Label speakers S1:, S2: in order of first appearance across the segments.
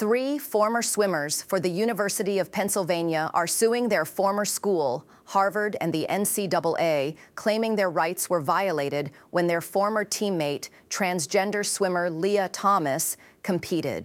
S1: Three former swimmers for the University of Pennsylvania are suing their former school, Harvard, and the NCAA, claiming their rights were violated when their former teammate, transgender swimmer Lia Thomas, competed.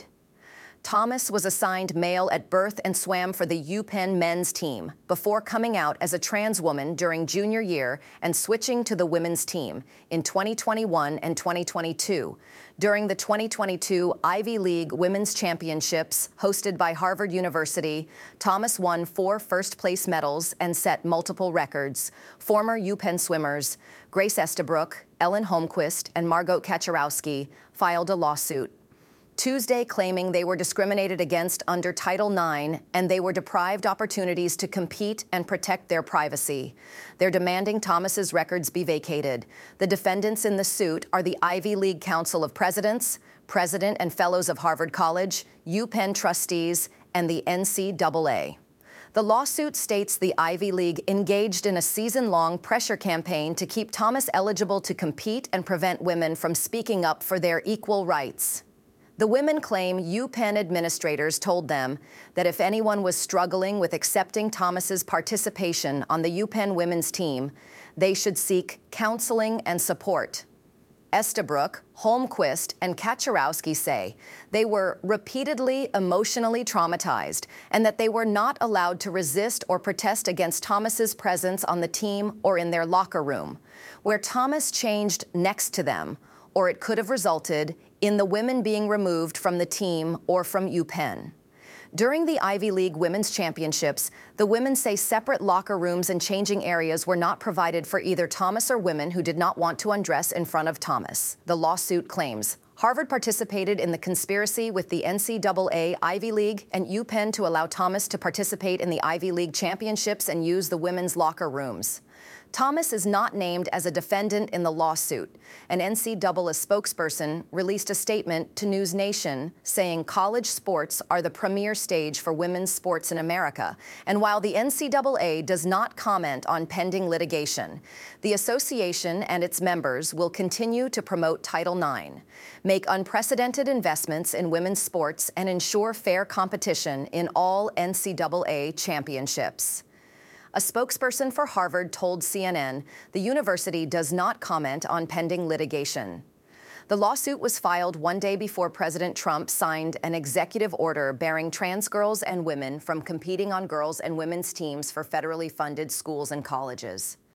S1: Thomas was assigned male at birth and swam for the UPenn men's team before coming out as a trans woman during junior year and switching to the women's team in 2021 and 2022. During the 2022 Ivy League Women's Championships hosted by Harvard University, Thomas won 4 first-place medals and set multiple records. Former UPenn swimmers Grace Estabrook, Ellen Holmquist, and Margot Kaczorowski filed a lawsuit Tuesday claiming they were discriminated against under Title IX and they were deprived opportunities to compete and protect their privacy. They're demanding Thomas's records be vacated. The defendants in the suit are the Ivy League Council of Presidents, President and Fellows of Harvard College, UPenn trustees, and the NCAA. The lawsuit states the Ivy League engaged in a season-long pressure campaign to keep Thomas eligible to compete and prevent women from speaking up for their equal rights. The women claim UPenn administrators told them that if anyone was struggling with accepting Thomas's participation on the UPenn women's team, they should seek counseling and support. Estabrook, Holmquist, and Kaczorowski say they were repeatedly emotionally traumatized and that they were not allowed to resist or protest against Thomas's presence on the team or in their locker room, where Thomas changed next to them, or it could have resulted in the women being removed from the team or from UPenn. During the Ivy League Women's Championships, the women say separate locker rooms and changing areas were not provided for either Thomas or women who did not want to undress in front of Thomas. The lawsuit claims Harvard participated in the conspiracy with the NCAA, Ivy League, and UPenn to allow Thomas to participate in the Ivy League Championships and use the women's locker rooms. Thomas is not named as a defendant in the lawsuit. An NCAA spokesperson released a statement to News Nation saying college sports are the premier stage for women's sports in America. And while the NCAA does not comment on pending litigation, the association and its members will continue to promote Title IX, make unprecedented investments in women's sports, and ensure fair competition in all NCAA championships. A spokesperson for Harvard told CNN the university does not comment on pending litigation. The lawsuit was filed one day before President Trump signed an executive order barring trans girls and women from competing on girls' and women's teams for federally funded schools and colleges.